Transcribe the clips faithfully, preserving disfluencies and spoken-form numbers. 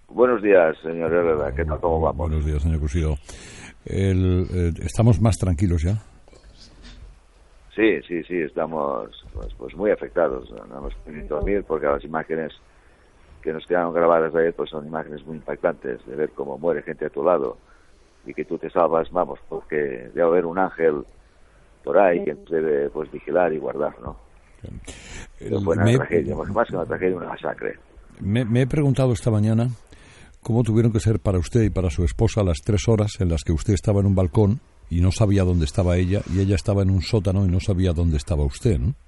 Buenos días, señor Herrera. ¿Qué tal? ¿Cómo vamos? Buenos días, señor Cusidó. El, eh, ¿Estamos más tranquilos ya? Sí, sí, sí, estamos pues, pues muy afectados. No hemos podido dormir porque las imágenes que nos quedaron grabadas de ayer pues son imágenes muy impactantes, de ver cómo muere gente a tu lado y que tú te salvas, vamos, porque debe haber un ángel por ahí que debe pues vigilar y guardar, ¿no? Pero fue una me, tragedia, más que una tragedia, una masacre. Me, me he preguntado esta mañana cómo tuvieron que ser para usted y para su esposa las tres horas en las que usted estaba en un balcón y no sabía dónde estaba ella, y ella estaba en un sótano y no sabía dónde estaba usted, ¿no?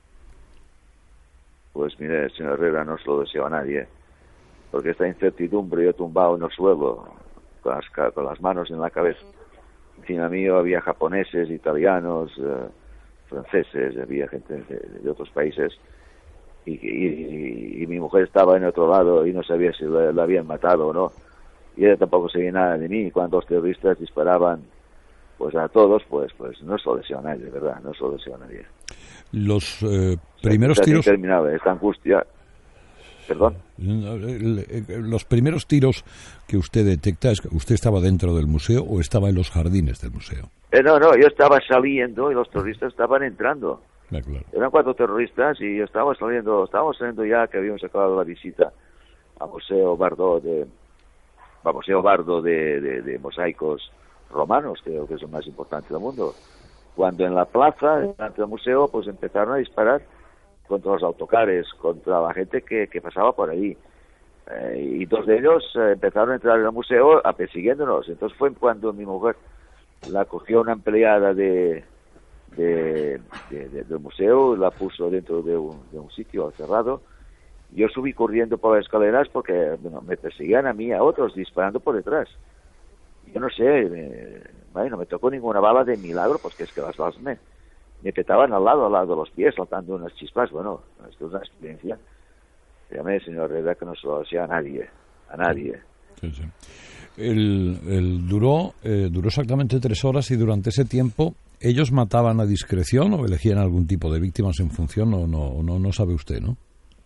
Pues mire, señor Herrera, no se lo deseo a nadie, porque esta incertidumbre, yo tumbado en el suelo, con las, con las manos en la cabeza. Encima mío había japoneses, italianos, eh, franceses, había gente de, de otros países, y, y, y mi mujer estaba en otro lado y no sabía si la, la habían matado o no, y ella tampoco sabía nada de mí. Cuando los terroristas disparaban pues a todos, pues pues no se lo deseo a nadie, de verdad, no se lo deseo a nadie. Los eh, primeros o sea, tiros... interminable, esta angustia... Perdón. Los primeros tiros que usted detecta, ¿es que usted estaba dentro del museo o estaba en los jardines del museo? Eh, no, no, yo estaba saliendo y los terroristas estaban entrando. Ah, claro. Eran cuatro terroristas y yo estaba saliendo, estábamos saliendo ya que habíamos acabado la visita al Museo Bardo de, al Museo Bardo de, de, de mosaicos romanos, creo que es el más importante del mundo. Cuando en la plaza, delante del museo, pues empezaron a disparar contra los autocares, contra la gente que, que pasaba por ahí. Eh, y dos de ellos eh, empezaron a entrar en el museo a persiguiéndonos. Entonces fue cuando mi mujer la cogió una empleada de, de, de, de del museo, la puso dentro de un, de un sitio cerrado. Yo subí corriendo por las escaleras porque bueno, me perseguían a mí, a otros, disparando por detrás. Yo no sé, me, bueno, no me tocó ninguna bala de milagro, porque es que las balas me... me petaban al lado, al lado de los pies, saltando unas chispas. Bueno, esto es una experiencia. Dígame, señor Herrera, que no se lo desea a nadie, a nadie. Sí, sí. El, el duró, eh, duró exactamente tres horas y durante ese tiempo, ¿ellos mataban a discreción o elegían algún tipo de víctimas en función? O no, no, no sabe usted, ¿no?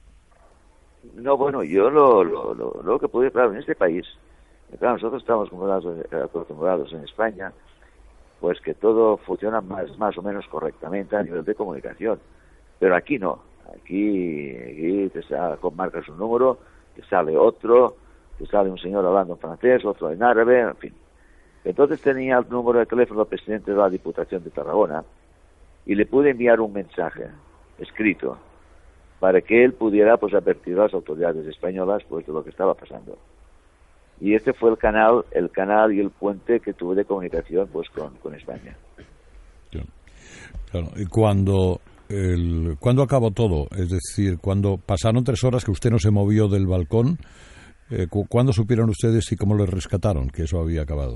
No, bueno, yo lo, lo, lo, lo que pude, claro, en este país, claro, nosotros estamos acostumbrados, acostumbrados en España, pues que todo funciona más, más o menos correctamente a nivel de comunicación. Pero aquí no. Aquí, aquí te sale, marcas un número, te sale otro, te sale un señor hablando en francés, otro en árabe, en fin. Entonces tenía el número de teléfono del presidente de la Diputación de Tarragona y le pude enviar un mensaje escrito para que él pudiera pues advertir a las autoridades españolas pues de lo que estaba pasando. Y este fue el canal, el canal y el puente que tuve de comunicación pues con, con España. Claro. Claro. Y cuando el, ¿cuándo acabó todo? Es decir, cuando pasaron tres horas que usted no se movió del balcón, eh, ¿cuándo supieron ustedes y cómo les rescataron que eso había acabado?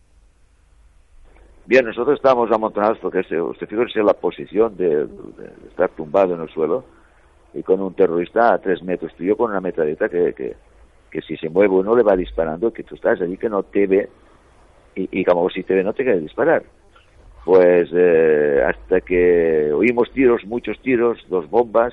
Bien, nosotros estábamos amontonados porque se, usted fíjese la posición de, de estar tumbado en el suelo y con un terrorista a tres metros tuyo con una metralleta que... que que si se mueve uno le va disparando, que tú estás allí que no te ve, y, y como si te ve no te quiere disparar. Pues eh, hasta que oímos tiros, muchos tiros, dos bombas,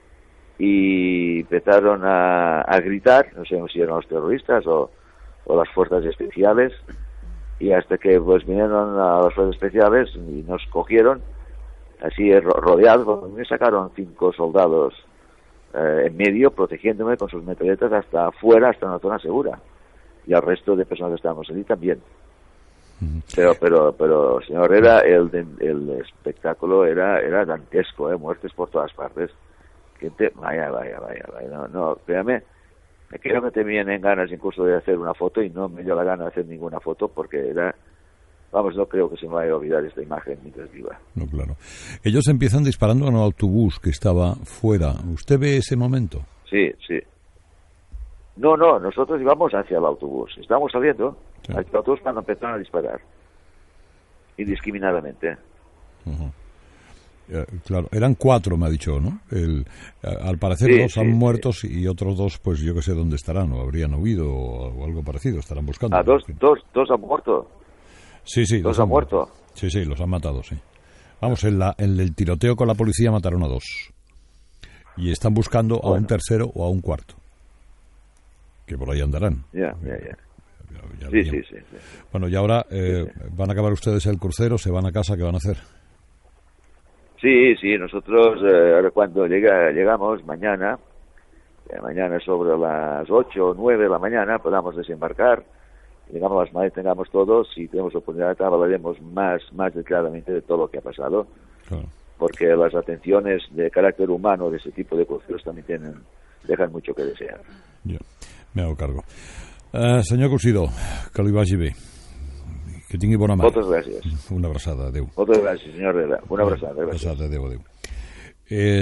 y empezaron a, a gritar, no sé si eran los terroristas o, o las fuerzas especiales, y hasta que pues vinieron a las fuerzas especiales y nos cogieron, así rodeados, me sacaron cinco soldados Eh, en medio, protegiéndome con sus metralletas hasta afuera, hasta una zona segura, y al resto de personas que estábamos allí también. Uh-huh. Pero, pero, pero, señor Herrera, el, el espectáculo era, era dantesco, ¿eh? Muertes por todas partes. Gente, vaya, vaya, vaya, vaya, no, no, créame, creo que te vienen ganas incluso de hacer una foto y no me dio la gana de hacer ninguna foto porque era... Vamos, no creo que se me vaya a olvidar esta imagen mientras viva. No, claro. Ellos empiezan disparando en un autobús que estaba fuera. ¿Usted ve ese momento? Sí, sí. No, no, nosotros íbamos hacia el autobús. Estábamos saliendo sí. hacia el autobús cuando empezaron a disparar. Indiscriminadamente. Uh-huh. Eh, claro, eran cuatro, me ha dicho, ¿no? El, al parecer sí, dos sí, han muerto sí. y otros dos, pues yo que sé dónde estarán, o habrían huido o, o algo parecido, estarán buscando. Ah, dos, dos, dos han muerto. Sí, sí. ¿Los han muerto? muerto? Sí, sí, los han matado, sí. Vamos, en, la, en el tiroteo con la policía mataron a dos. Y están buscando bueno. a un tercero o a un cuarto. que por ahí andarán. Ya, ya, ya. Ya, ya Sí, ya. sí, sí, sí. Bueno, y ahora eh, Sí, sí. van a acabar ustedes el crucero, se van a casa, ¿qué van a hacer? Sí, sí, nosotros eh, ahora cuando llega, llegamos mañana, eh, mañana sobre las ocho o nueve de la mañana podamos desembarcar, llegamos las maletas, tengamos todo, si tenemos oportunidad hablaremos más, más detalladamente de todo lo que ha pasado, Claro. porque las atenciones de carácter humano de ese tipo de cruceros también tienen, dejan mucho que desear. Yo me hago cargo. Uh, senyor Cusidó, que li vagi bé. Que tingui bona mà. Moltes gràcies. Una abraçada, adeu. Moltes gràcies, senyor Herrera. Una abraçada. Una Gràcies. abraçada, adeu, adeu. Eh,